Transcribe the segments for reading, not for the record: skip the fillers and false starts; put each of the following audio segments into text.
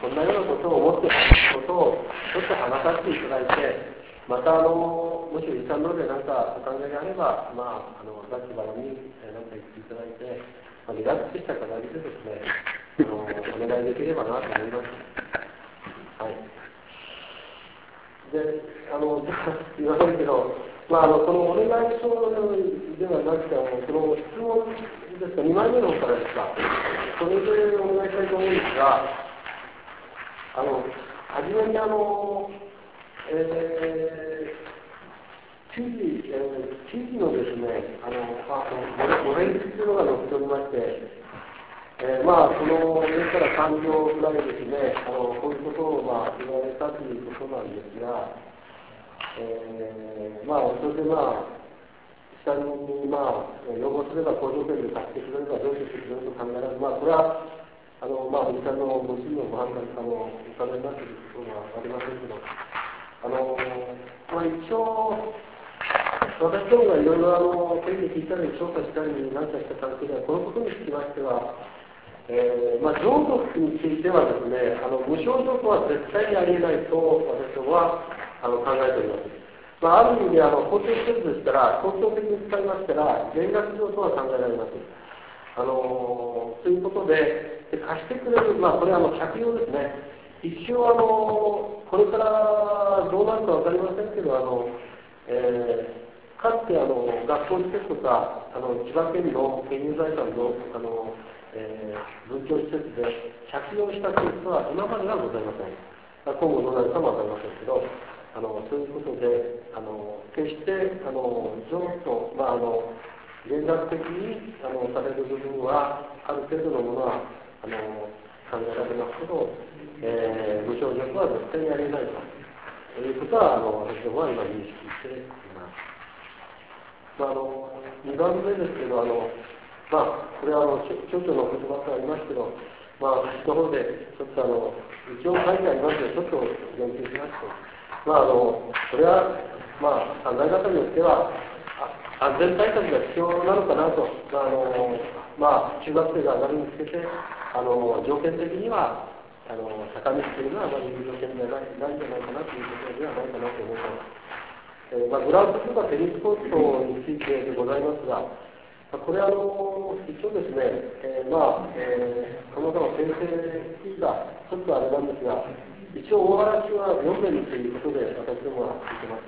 そんなようなことを思っていることをちょっと話させていただいて、またもし遺産ので何かお考えがあれば、ざっくばらんに何か言っていただいて、リラックスした形でですね、お願いできればなと思います。はい。で、すみませんけど、このお願い書ではなくて、この質問ですか、2枚目の方からですか、それでお願いしたいと思うんですが、はじめに記事のですね、ご連記というのが載っておりまして、その上から3行ぐらいですね、こういうことを言われたということなんですが、それで下に要望すれば工場権で貸してくれればどうしてくれると考えられる。これは民間のご審議のご判断お考えになっていることはありませんけど、一応私どもがいろいろテレビ聞いたり調査したり何かした関係ではこのことにつきましては、浄土についてはですね、無償浄土は絶対にありえないと私どもは考えております。ある意味で公共施設ですから、公共的に使いますから、減額上とは考えられます。ということで、貸してくれる、これは借用ですね。一応これからどうなるか分かりませんけど、かつて学校施設とか千葉県の県有財産の文教施設で借用したケースは今まではございません。今後どうなるかも分かりませんけど、そういうことで決して譲渡減額的にされる部分はある程度のものは考えられますけど、無償譲渡は絶対にありえないということは私どもは今認識しています。2番目ですけど、これは町長の言葉がありますけど、私の方でちょっと一応書いてありますので、ちょっと言及しますと、これは考え方によっては、安全対策が必要なのかなと、中学生が上がりにつけて、条件的には、坂道というのはあまり有条件ではないんじゃないかなということではないかなと思います。グラウンドとかテニスコートについてでございますが、これ一応ですね、さまざま先生がちょっとあれなんですが、一応大話は読んでるということで私どもは聞いてます。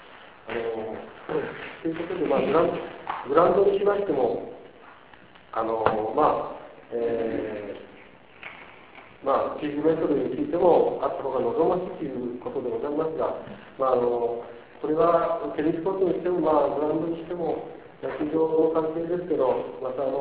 ということで、グラウンドにしましても、90メートルについてもあった方が望ましいということでございますが、これはテニスコートにしても、グラウンドにしても、野球場の関係ですけど、また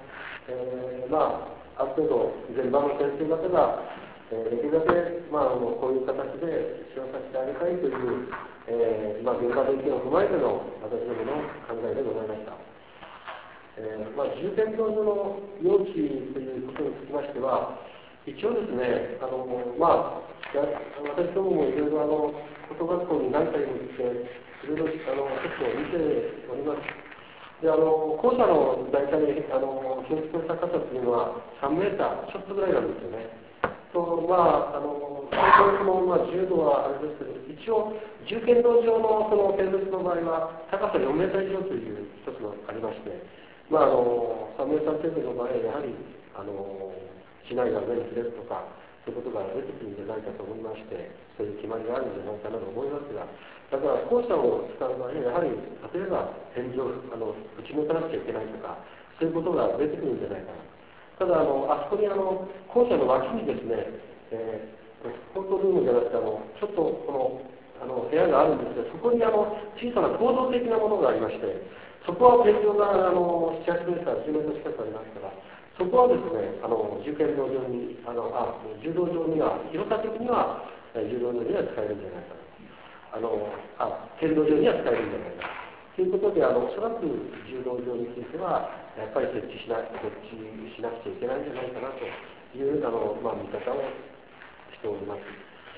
ある程度、現場の先生方が、できるだけ、こういう形で使用させてあげたいという、現場の意見を踏まえての私どもの考えでございました。重点教授の用地ということにつきましては、一応ですね、私どももいろいろ高等学校に何回も行って、いろいろちょっと見ております。で、校舎の大体、教室の高さというのは3メーターちょっとぐらいなんですよね。10度はあれですけど、一応、重剣道上のその建設の場合は、高さ4メーター以上という一つがありまして、3メーター程度の場合は、やはり、市内が上に触れるとか、そういうことが出てくるんじゃないかと思いまして、そういう決まりがあるんじゃないかなと思いますが、だから校舎を使う場合は、やはり、例えば天井、打ち抜かなくちゃいけないとか、そういうことが出てくるんじゃないかな。ただ、あそこに校舎の脇にですね、スポートルームじゃなくて、ちょっとこの部屋があるんですが、そこに小さな構造的なものがありまして、そこは天井が7、8メーター、10メートル近くありますから、そこはですね、重剣道場に、柔道場には、広さ的には、柔道場には使えるんじゃないかな。剣道場には使えるんじゃないかな。ということで、おそらく柔道場については、やっぱり設置しなくちゃいけないんじゃないかなという、見方をしております。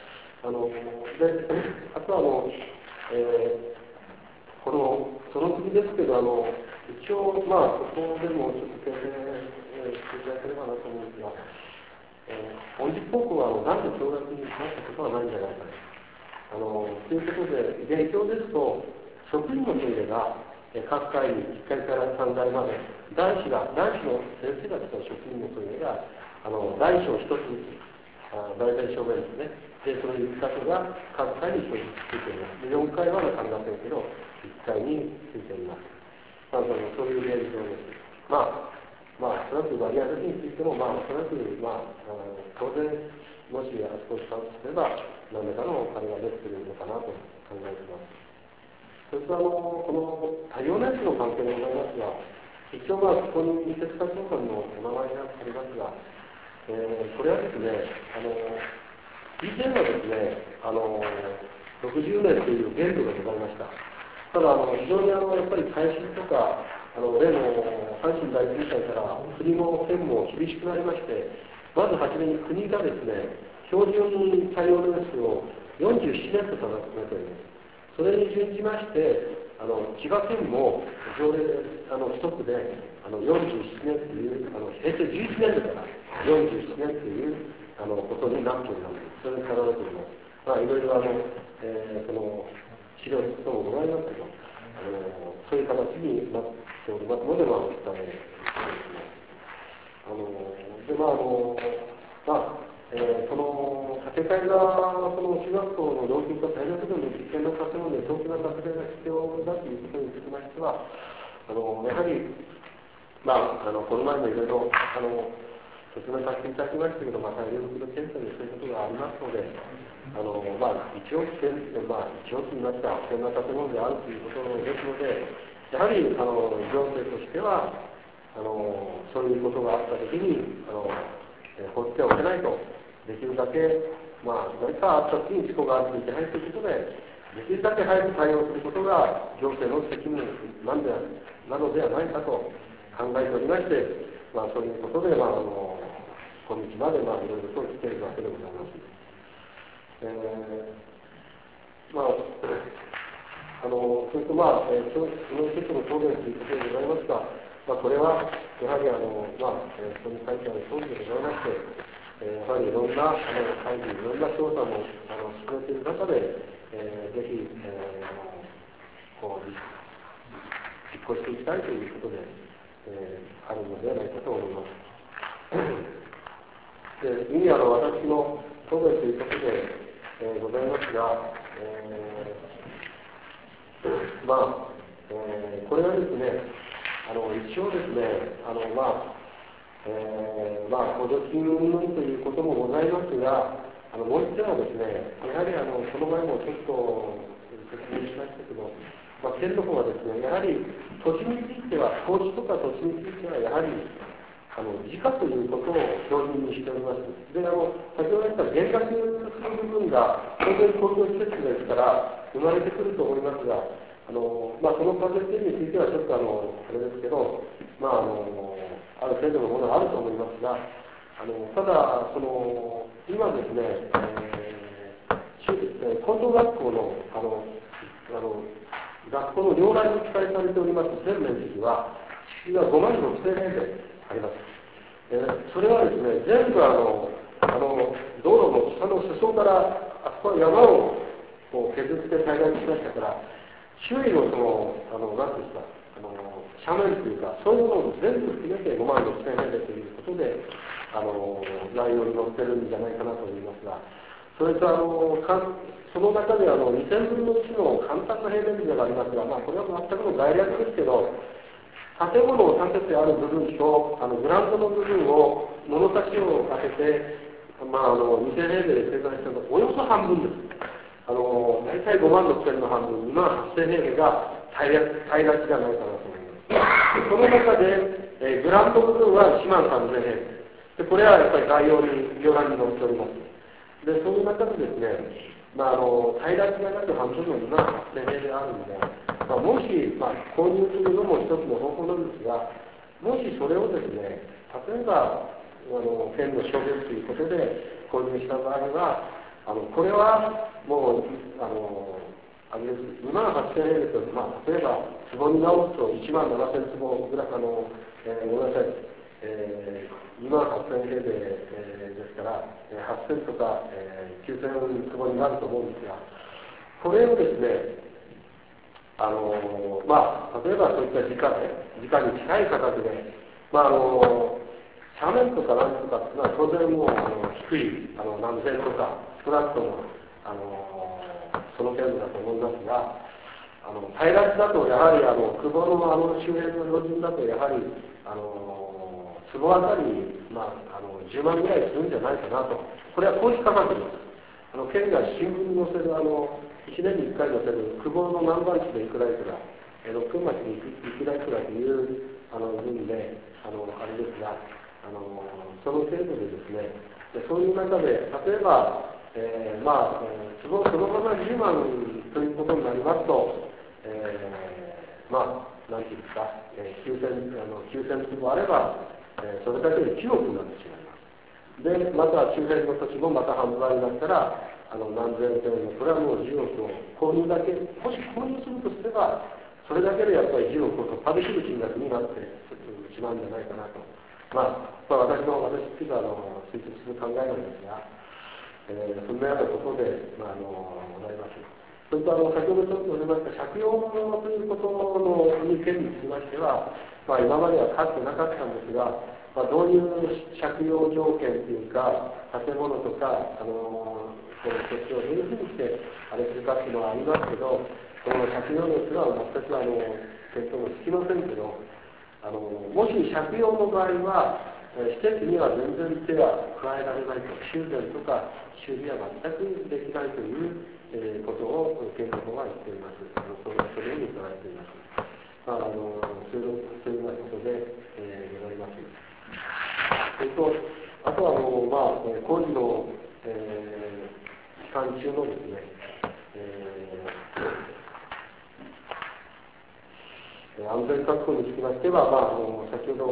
あとはその次ですけど、一応、ここでもちょっと訂正していただければなと思うんですが、 本日高校は男女共学になったことはないんじゃないかということで、現況ですと、職員のトイレが各階に1階から3階まで、男子の先生が使う職員のトイレが、大小1つずつ、大体正面ですね。で、その1箇所が各階に1つついています。で、4階は分かりませんけど、1階についています。そういう現状です。おそらく割合的についても、おそらく、当然、もしあそこを使うとすれば、何らかのお金が出てくるのかなと考えています。それとこの多様なやつの関係でございますが、一応ここに手塚長官のお名前がありますが、これはですね、以前はですね、60年という限度がございました。ただ非常にやっぱり耐震とか、例の阪神大震災から国も県も厳しくなりまして、まず初めに国がですね、標準耐用年数を47年と定めております。それに準じまして、千葉県も条例規則で47年という、平成11年度から47年ということになっております。それに定めております。いろいろその資料等もございますけど、そういう形になっておりますので、お伝えしていきます。その建て替えがその中学校の老朽化大学での実験の建物で早期な建て替えが必要だということにつきましては、やはり、この前もいろいろ説明させていただきましたけど、大量の検査でそういうことがありますので、一応と言いますか、危険な建物であるということですので、やはり行政としてはそういうことがあったときに放ってはおけないと、できるだけ、何かあったときに事故があっていけないということで、できるだけ早く対応することが行政の責務なのではないかと考えておりまして、そういうことで、今日までいろいろと来ているわけでございます。それとその一つの答弁ということでございますが、これはやはりそこに書いてある通りでございまして、やはりいろんな会議、いろんな調査も進めている中で、ぜひ、実行していきたいということで、あるのではないかと思います。で、次に私の答弁ということで、ございますが、これはですね、一応ですね、補助金云々ということもございますが、もう一点はですね、やはりこの前もちょっと説明しましたけど、県の方はですね、やはり土地については、工事とか土地については、やはり時価ということを標準にしております。で、先ほど言った減額する部分が、当然公共施設ですから、生まれてくると思いますが、その仮説についてはちょっとあれですけど、ある程度のものがあると思いますが、ただ、今ですね、高等学校の、学校の両来に記載されております全面積は、敷地が5万6千平米あります。それはですね、全部道路の下の裾からあそこは山を削って平らにしましたから、周囲の何ですか、斜面というか、そういうものを全部含めて5万6千平米ということで、内容に載ってるんじゃないかなと思いますが、それとその中で2000分の1の簡単な平面図がありますが、これは全くの概略ですけど、建物を建ててある部分とグラウンドの部分を物差しを当てて、2000平米で計算したのはおよそ半分です。大体5万6千の半分、2万8000平米が平ら地じゃないかなと思います。その中で、グラウンド部分は1万3000平米で、これはやっぱり概要に両欄に載っております。で、その中でですね、平ら地がなく半分の2万8000平米あるんで、もし、購入するのも一つの方法なんですが、もしそれをですね、例えば県の所有ということで購入した場合は、これはもうあれです、2万8000平米と、例えば坪に直すと1万7000坪ぐらい、ごめんなさい、 2万8000平米、ですから、8000とか、9000坪になると思うんですが、これをですね、例えばそういった時価に近い価格で、斜面とか何とかっていうのは当然もう低い何千とか少なくともその程度だと思いますが、平ら地だとやはり久保の周辺の標準だとやはり坪あたり、10万ぐらいするんじゃないかなと。これは公式価格です。県が新聞に載せる1年に1回載せる久保の何番地でいくらいくら、六軒町でいくらいくらという分であれですが、その程度でですね、そういう中で例えば、そのまま10万ということになりますと、なんていうんですか、9000坪あれば、それだけで9億になってしまいます。で、また周辺の土地もまた販売になったら、何千点の、これはもう10億を購入だけ、もし購入するとすれば、それだけでやっぱり10億を突破できる金額になってしまうんじゃないかなと。私っていうか推測する考えなんですが、そんなようなことで、ございます。それと先ほどちょっと述べました借用物ということの件につきましては、今まではかつてなかったんですが、どういう借用条件というか、建物とか、この土地をどういうふうにしてあれするかっていうのはありますけど、この借用物は全く検討もつきませんけど、もし借用の場合は、施設には全然手は加えられないと、修繕とか修理は全くできないということを県の方は言っております。そのように伺っております。そういうようなことで、ございます。あとは工事の、期間中のですね、安全確保につきましては、先ほど、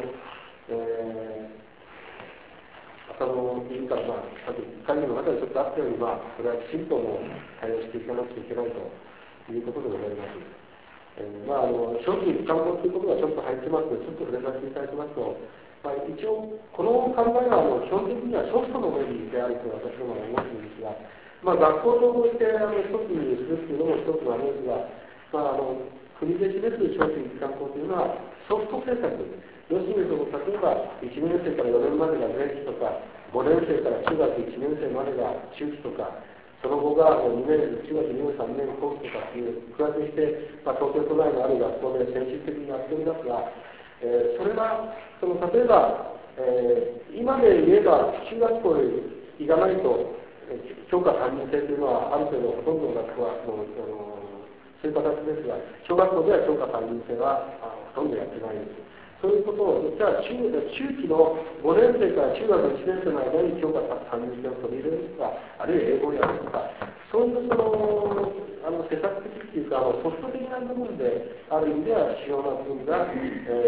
委員から、さっき会議の中でちょっとあったように、これはきちんと対応していかなくちゃいけないということでございます。長期一貫法ということがちょっと入ってますので、ちょっと触れさせていただきますと、一応、この考えは基本的にはソフトの面であると私どもは思っているんですが、学校として一つにするというのも一つのあれですが、国で示す長期一貫法というのはソフト政策。要するに例えば1年生から4年までが前期とか、5年生から中学1年生までが中期とか、その後が2年、中学2年、3年後期とかっていう区分けして、東京都内のある学校で先進的にやっておりますが、それは例えば、今で言えば中学校に行かないと教科担任制というのはある程度ほとんどの学校はそういう形ですが、小学校では教科担任制はほとんどやってないです。そういうことを、じゃあ中期の5年生から中学1年生の間に教科担任制を取り入れるとか、あるいは英語をやるとか、そういう施策的っていうか、ソフト的な部分である意味では主要な部分が、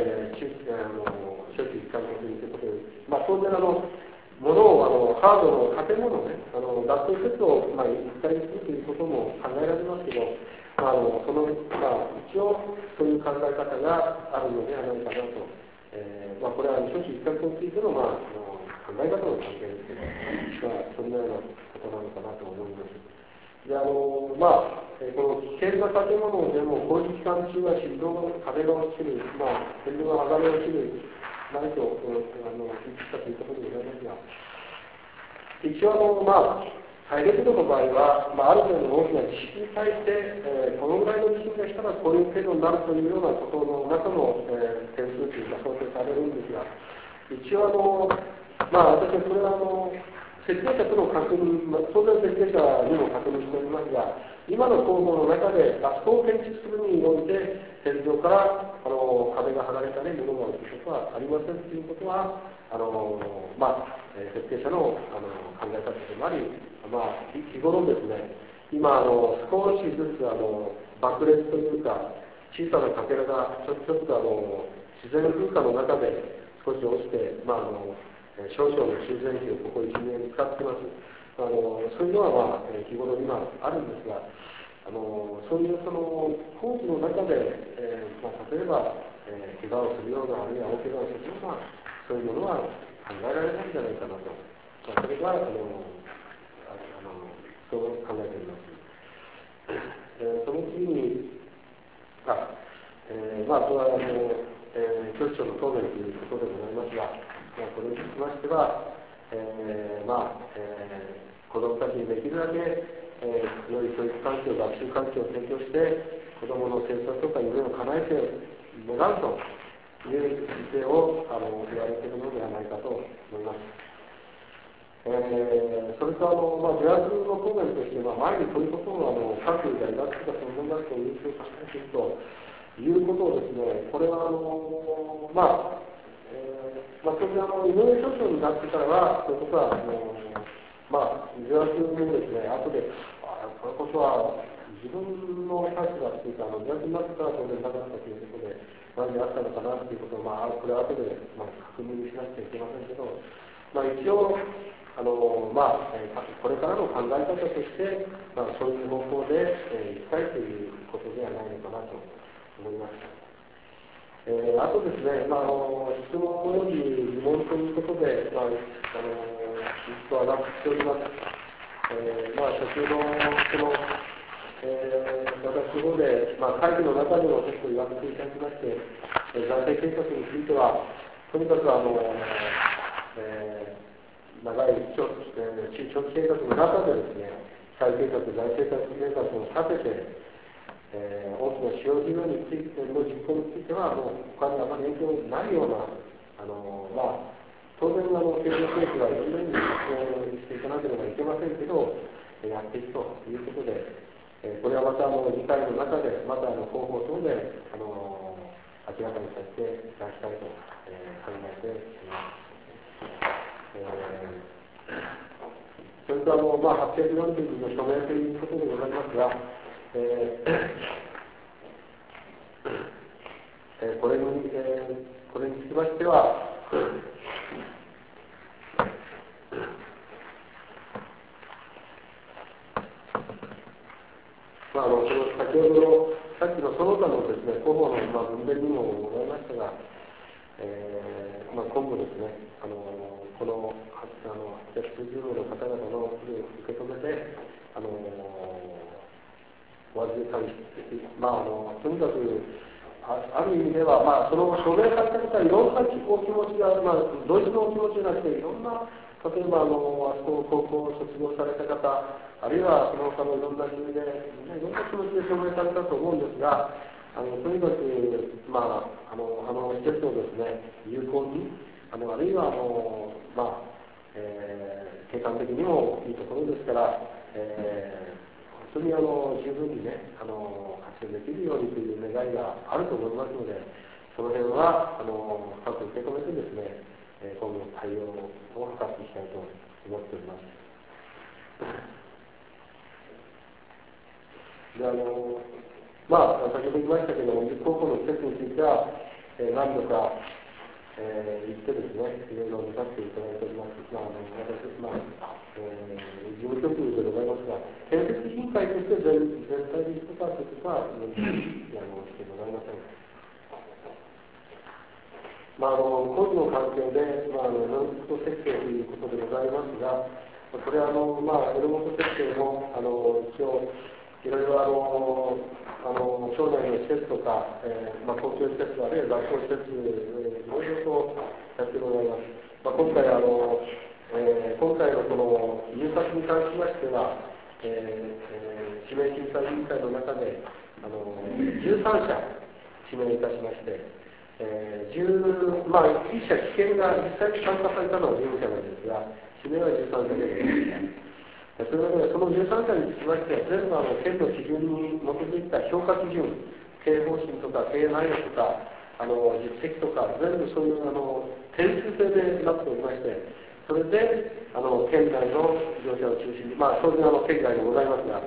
初期一貫ということで、当然物をハードの建物ね、学校施設を一体にするということも考えられますけど、一応そういう考え方があるのではないかなと、これは初期一貫についての、考え方の関係ですけど、そんなようなことなのかなと思います。でこの危険な建物でも工事期間中は振動の壁が落ちる、天井が剥がれ落ちる、ないと聞いたということでございますが、一応ハイレベルの場合は、ある程度の大きな地震に対して、このぐらいの地震がしたらこういう程度になるというようなことの中の、点数というか想定されるんですが、一応私はこれは設計者との確認、当然設計者にも確認しておりますが、今の構造の中であそこを建築するにおいて天井から壁が剥がれたり物が落ちることはありませんということは設計者の考え方でもあり、日頃ですね、今少しずつ爆裂というか小さなかけらがちょっと自然風化の中で少し落ちて、少々の修繕費をここ1年使ってます。そういうのは日頃今あるんですが、そういう工事の中で、例えば、怪我をするような、あるいは大怪我をするような、 そういうものは考えられないんじゃないかなと、それがそう考えております。その次に、これは教師長の答弁ということでございますが、これにつきましては、子どもたちにできるだけ、良い教育環境、学習環境を提供して、子どもの成長とか夢を叶えてもらうという姿勢を言われているのではないかと思います。それと助役の答弁として、前にそういうことを各大学とか専門学校に優勝させているということをですね、これは当然井上所長になってからは、そういうことは助役もですね、後で、これこそは自分の立場というか、助役になってから当然なくなったということで、何であったのかなということを、これは後で確認しなくちゃいけませんけど、一応、これからの考え方として、そういう方向でいきたいということではないのかなと思います。あとですね、質問及び疑問ということで、ずっと上がっております。先ほど、私の方で、会議の中でも結構言わせていただきまして、財政計画については、とにかく長い中長期計画の中でですね、再計画、財政計画を立てて、大きな主要事業についての実行については、他にあまり影響ないような、当然、経済政府はいろんな意味で活用していかなければいけませんけど、やっていくということで、これはまた議会の中で、また広報等で明らかにさせていただきたいと、考えております。それと840人の署名ということでございますが、これにつきましては、先ほどのさっきのその他のですね、広報の文面にもございましたが、今後ですね、この890名の方々の受け止めて、お預かりして、とにかく、ある意味では、その署名された方はいろんなお気持ちが、同一のお気持ちじゃなくて、いろんな、例えばあそこの高校を卒業された方、あるいはその他のいろんな理由で、みんないろんな気持ちで署名されたと思うんですが、とにかく、施設をですね、有効に、あるいは景観的にもいいところですから、本当に十分にね、活用できるようにという願いがあると思いますので、その辺は深く受け止めてですね、今後の対応を図っていきたいと思っております。で先ほど言いましたけども、高校の施設については、何度か、言ってですね、いろいろ見させていただいております。事務局でございますが、建設委員会として全体で行くかということは、してございません。工事の環境で、ノンスト設計ということでございますが、これはエルモット設計も一応、いろいろ町内の施設とか、公共施設、あるいは学校施設、いろいろとやってございます。今回のこの入札に関しましては、指名審査委員会の中で13社指名いたしまして、1社危険が実際に参加されたのは12社なんですが、指名は13社でございます。それでその13社につきましては、全部県の基準に基づいた評価基準、経営方針とか経営内容とか、実績とか、全部そういう点数制でなっておりまして、それで県内の業者を中心に、当然県外でございますが、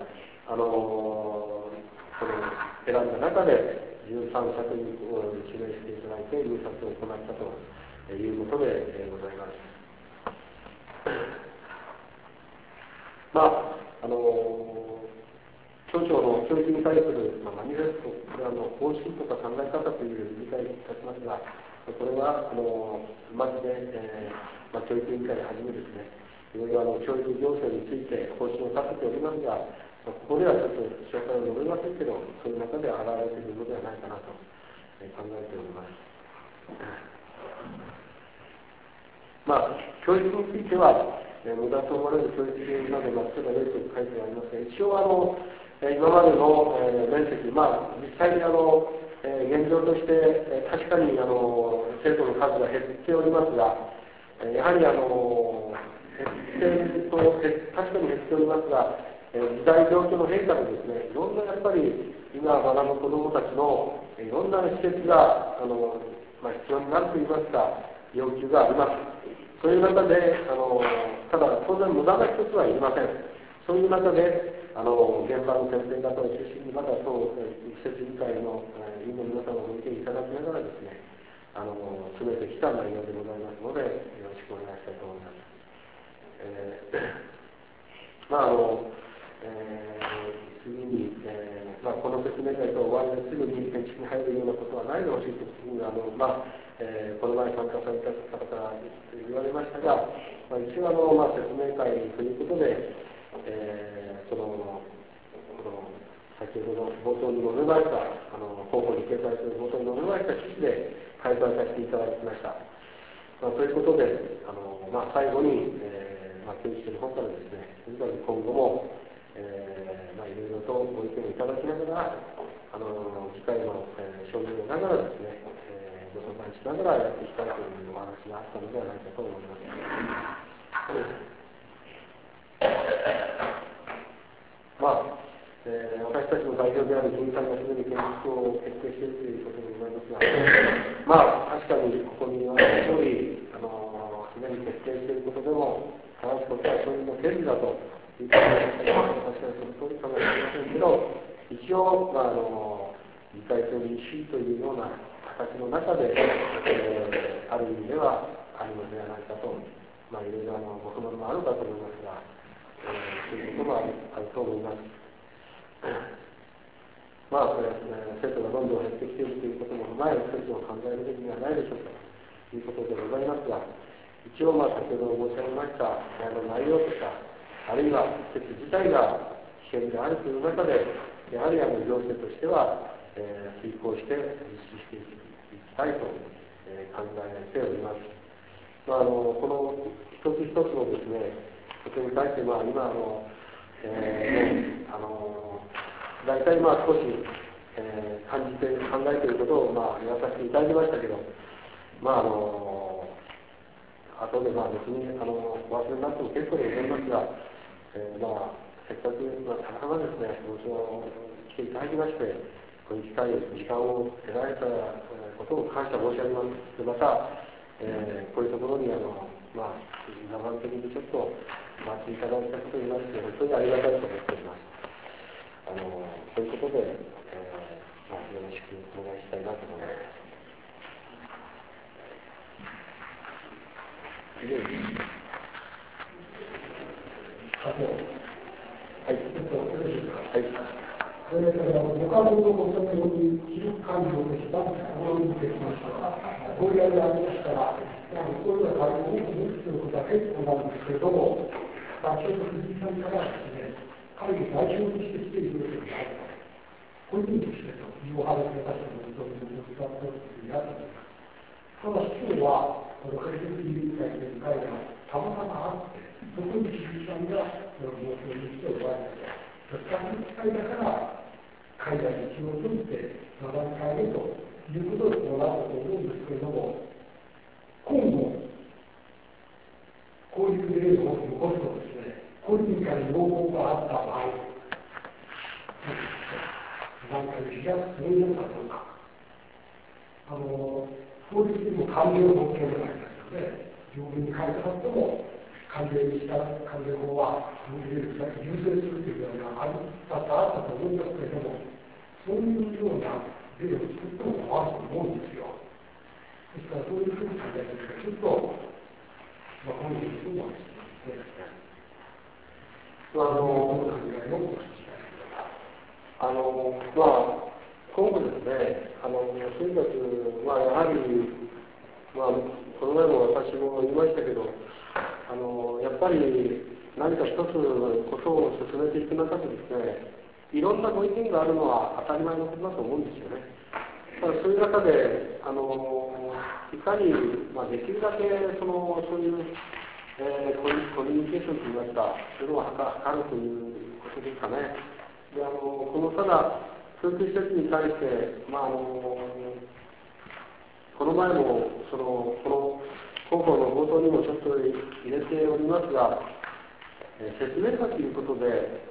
選んだ中で13社という指名していただいて入札を行ったということでございます。町長の教育に対するマニフェスト、これは方針とか考え方という理解いたしますが、 これはまずね、教育委員会をはじめですね、いろいろ教育行政について方針を立てておりますが、ここではちょっと詳細を述べませんけど、そういう中で現れているのではないかなと考えております。教育については、無駄と思われる教育など、例えば例と書いてありますが、一応今までの面積、実際に現状として、確かに生徒の数が減っておりますが、やはり確かに減っておりますが、時代状況の変化でですね、いろんなやっぱり今学ぶ子どもたちのいろんな施設が必要になるといいますか、要求があります。そういう中で、ただ当然無駄な一つはいりません。そういう中で、現場の先生方を中心に、また当施設理解の委員の皆様をご意見いただきながらですね、詰めてきた内容でございますので、よろしくお願いしたいと思います。次に、この説明会と終わりですぐに建築に入るようなことはないでほしいというふうにこの前参加された方から言われましたが、一応説明会ということで、先ほど冒頭に述べました、候補に掲載する冒頭に述べました趣旨で開催させていただきました。ということで、最後に、教育者の方からですね、とにかく今後も、いろいろとご意見をいただきながら、議会の、承認をながらですね、ご相談しながらやっていきたいというお話があったのではないかと思います。私たちの代表である議員さんがすでに建築を決定しているということでございますが、確かにここに言われた通り、すでに決定していることでも、正すことは承認の権利だということで、確かにその通りかもしれませんけど、一応、議会と民主主義というような形の中で、ある意味ではあるのではないかと、いろいろご不満もあるかと思いますが、そういうこともあると思います。これは生徒がどんどん減ってきているということも踏まえ、一つを考えるべきではないでしょうかということでございますが、一応先ほど申し上げました内容とか、あるいは施設自体が危険であるという中で、やはり行政としては、遂行して実施していきたいと、考えております。この一つ一つのですね、ことに対して、今大体少し、感じて考えていることを言わさせていただきましたけど、後で別にお忘れになっても結構でございますが、せっかくたまたまですね、ご紹介来ていただきまして、こういう機会、時間を得られたことを感謝申し上げます。また、こういうところに生半的にちょっと回っていただいたことにまして、本当にありがたいと思っております。そういうことで、よろしくお願いしたいなと思います。はい。 ご家族のご説明に記録管理をしたものにできました。ご依頼がありましたら、そういうのは大変にすることは結構なんですけれども、先ほど藤井さんからですね、会議代表にしてきているのであると、個人としてというお話が確かに認めることだというふうにあると思います。ただし今日は、この解説委員会という会がたまたまあって、そこに藤井さんがその申し込みにしておられて、そういう機会だから、海外に気を取って学びたいということで行うと思うんですけれども、今後、こういう例を残すとですね、個人から要望があった場合、なんか自虐するのかどうか、法律にも関連法権がありますので、条文に書いてあっても、関連法は優先するというようなあったと思うんですけれども、そういうような例を作ってもあると思うんですよ。ですから、どういうふうに考えているか、ちょっと、本人にもですね、 今後ですね、とにかく、やはり、 まあ、この前も私も言いましたけど、やっぱり何か一つことを進めていく中でですね、いろんなご意見があるのは当たり前のことだと思うんですよね。ただそういう中で、いかに、できるだけそういう、コミュニケーションといいますか、そういうのを図るということですかね。でただ、教育施設に対して、この前もこの広報の冒頭にもちょっと入れておりますが、説明会ということで、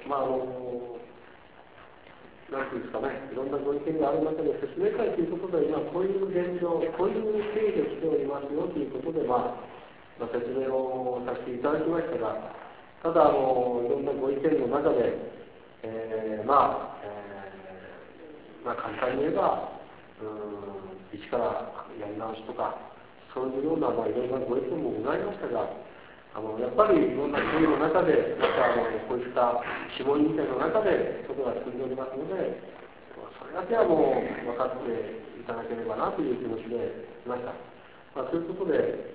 なんていうんですかね、いろんなご意見がある中で説明会ということで、今こういう現状、こういう経緯で来ておりますよということで、説明をさせていただきましたが、ただいろんなご意見の中で、簡単に言えば、一からやり直しとか、そういうような、いろんなご意見もございましたが、やっぱりいろんな経緯の中で、こういった諮問委員会の中で、ことが進んでおりますので、それだけはもう分かっていただければなという気持ちでいました。ということで、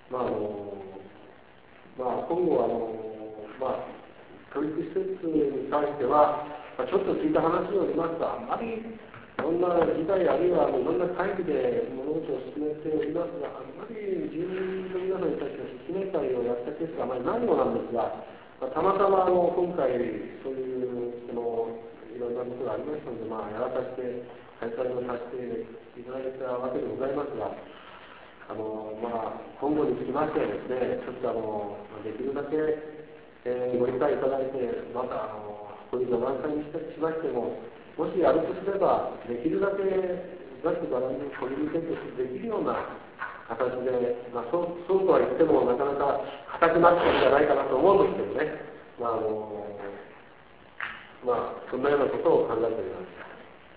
今後教育施設に関しては、ちょっと聞いた話によりますと、あまりいろんな議題あるいはいろんな会議で物事を進めておりますが、あまり住民の皆さんに対して説明会をやったケースがあまりないようなんですが、たまたま今回そういういろんなことがありましたので、やらさせて開催をさせていただいたわけでございますが、今後につきましてはですね、ちょっとできるだけご理解いただいて、またこういう座談会にしましても、もしやるとすれば、できるだけざっくばらんにコミュニケーションできるような形で、そうとは言っても、なかなか硬くなってるんじゃないかなと思うんですけどね、そんなようなことを考えております。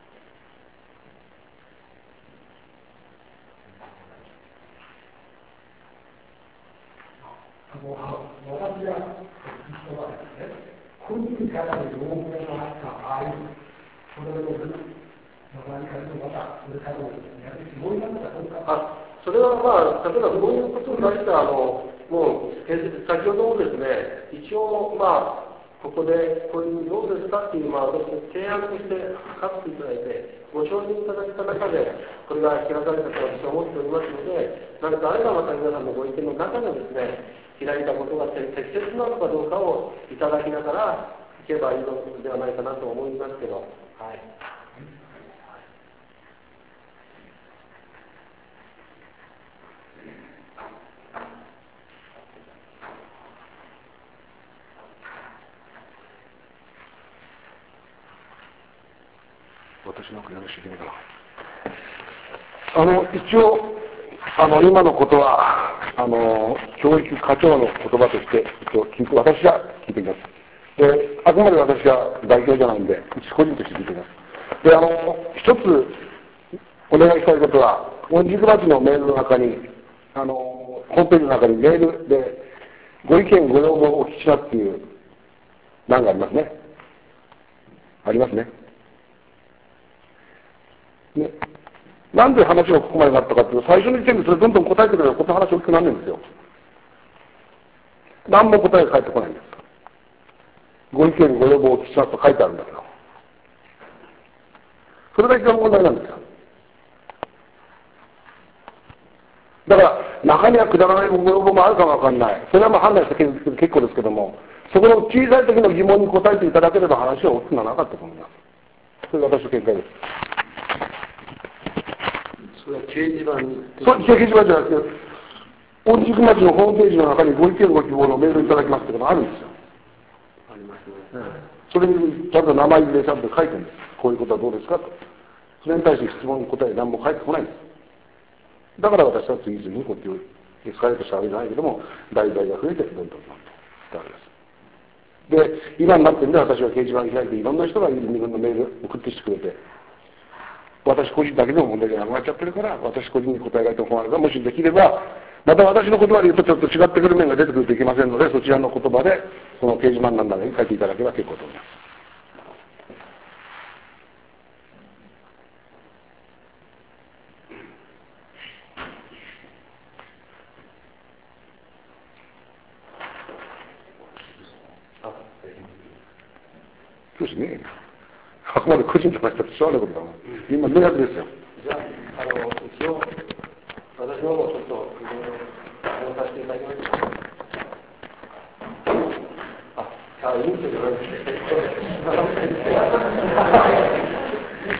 私が人はですね、本人からの要望があった場合、それを何かでまたそれからもやるつもりなのかどうか。 それは例えばこういうことに関してはもう先ほどもですね、一応ここでこういうどうですかっていう私の提案として書かせていただいて、ご承認いただいた中でこれが開かれたと私は思っておりますので、何かあればまた皆さんのご意見の中でですね、開いたことが適切なのかどうかをいただきながらいけばいいのではないかなと思いますけど、はい。 私なんかよろしいでかな。一応今のことは教育課長の言葉として私が聞いています。で、あくまで私が代表じゃないんで、一個人として聞いています。で、一つお願いしたいことは、御宿町のメールの中に、ホームページの中にメールで、ご意見、ご要望をお聞きしますっていう欄がありますね。ありますね。ね。なんで話がここまでなったかっていうと、最初の時点でそれどんどん答えてくればこの話大きくなるんですよ。何も答えが返ってこないんです。ご意見、ご要望をお聞きしますと書いてあるんだけど。それが一番問題なんですよ。だから、中にはくだらないご要望もあるかもわかんない。それは判断して結構ですけども、そこの小さい時の疑問に答えていただければ話は大きくならなかったと思います。それが私の見解です。 それは掲示板に。 そう、掲示板じゃなくて、御宿町のホームページの中にご意見ご希望のメールいただきますっていうのがあるんですよ。 ありますね。 それにちゃんと名前入れちゃんと書いてるんです。こういうことはどうですかと。それに対して質問に答え何も返ってこないんです。だから私は次々にこうやってエスカレートしたわけじゃないけども、題材が増えてどんどんしたわけです。で、今になってんで私は掲示板開いていろんな人が自分のメール送ってきてくれて、私個人だけでも問題がなくなっちゃってるから、私個人に答えがいても困るが、もしできれば、また私の言葉で言うとちょっと違ってくる面が出てくるといけませんので、そちらの言葉で、この掲示板なんだに書いていただければ結構と思います。 教師ねえよ。あくまで個人とかしたらしょうがないことだもん。今、明白ですよ。 じゃあ、一応、私の方もちょっと、いろいろ、させていただきます。いいんですよ、